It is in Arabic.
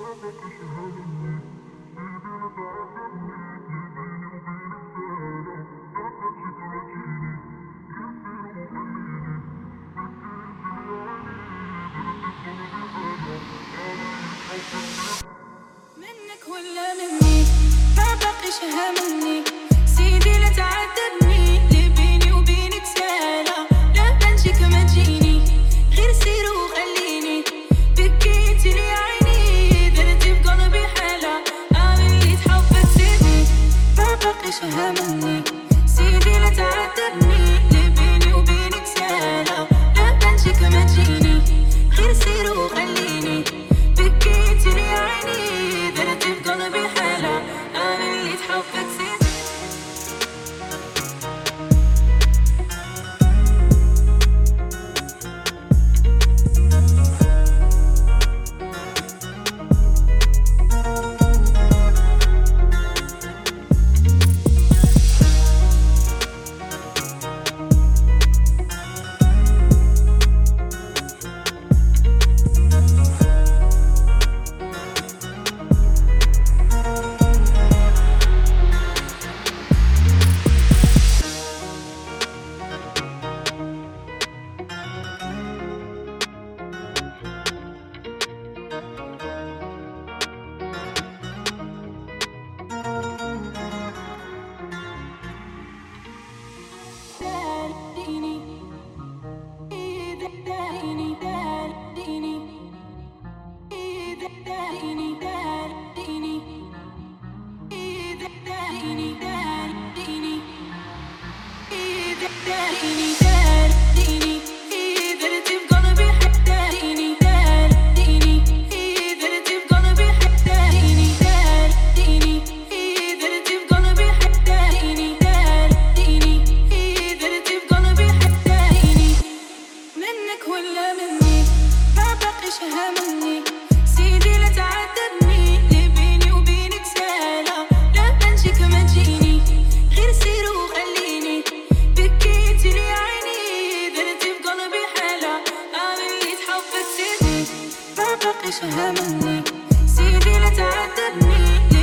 منك ولا مني ما بقيش همني سيدي لا تعذبني اللي بيني وبينك سالة لا بنجيك ما تجيني غير سير وخليني بكيتي لي عيني درتي بقلبي حالة عامل لي تحبك سيدي ما بقيش همني سيدي لا تعذبني اللي بيني وبينك سالة لا بنجيك ما تجيني غير سير وخليني بكيتي لي عيني درتي بقلبي حالة عامل لي تحبك سيدي همني سيدي لا تعذبني اللي بيني وبينك سالة لا بنجيك ما تجيني غير سير وخليني بكيتي لي عيني درتي بقلبي حالة عامل لي تحبك سيدي ما بقيش همني سيدي لا تعذبني